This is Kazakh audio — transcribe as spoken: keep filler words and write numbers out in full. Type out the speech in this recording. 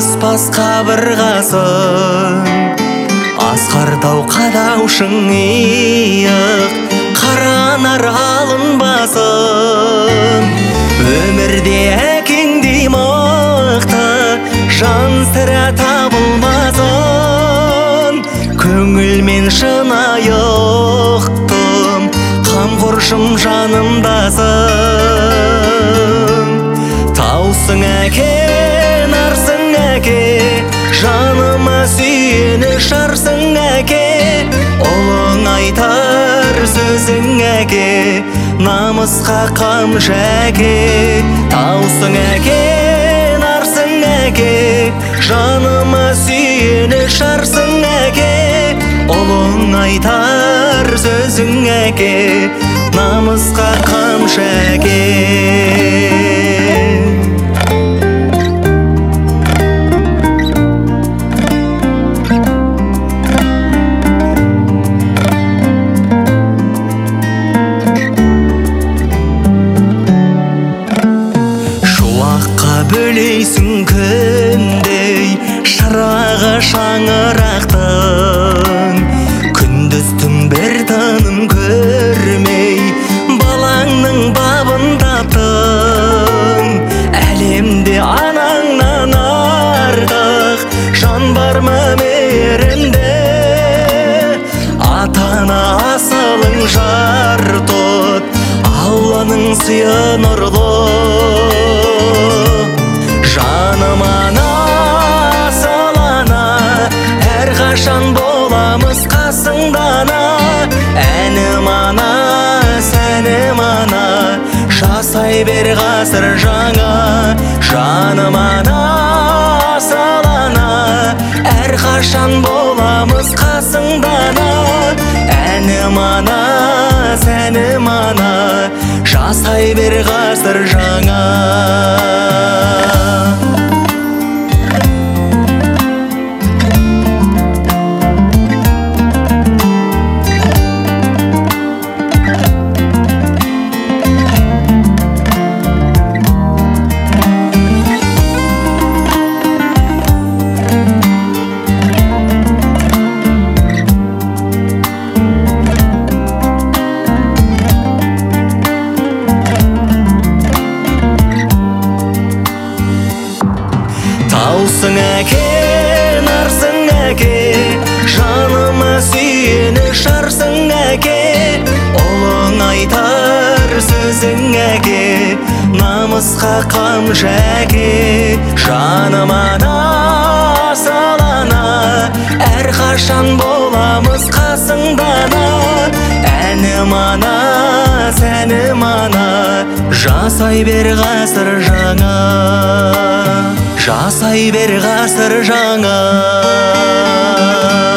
қабыспас қабырғасын, асқар тау қадаушың иық, қаранар алынбасын. Өмірде әкеңдей мықты жан сірә табылмасын. Көңілмен шынайы ұқтым, қамқоршым жанымдасың. Таусың әке, нарсың әке, жаныма сүйеніш арсың әке. Ұлың айтар сөзің әке, намысқа қамшы әке. Таусың әке, нарсың әке, жаныма сүйеніш арсың әке. Ұлың айтар сөзің әке, намысқа қамшы әке. Бөлейсің күндей шырағы шаңырақтың, күндіз түн бір тыным көрмей балаңның бабын таптың. Әлемде анаңнан артық жан бар ма мейірімде? Ата-ана асылың жар тұт, Алланың сыйы нұрлы. Жаным ана, салана, әрқашан боламыз қасыңдана. Әнім ана, сәнім ана, жасай бер ғасыр жаңа. Жаным ана, салана, әрқашан боламыз қасыңдана. Әнім ана, сәнім ана, жасай бер ғасыр жаңа. Таусың әке, нарсың әке, жаныма сүйеніш арсың әке. Ұлың айтар сөзің әке, намысқа қамшы әке. Жаным ана, салана, әрқашан боламыз қасыңдана. Әнім ана, сәнім ана, жасай бер ғасыр жаңа. Жасай бер ғасыр жаңа.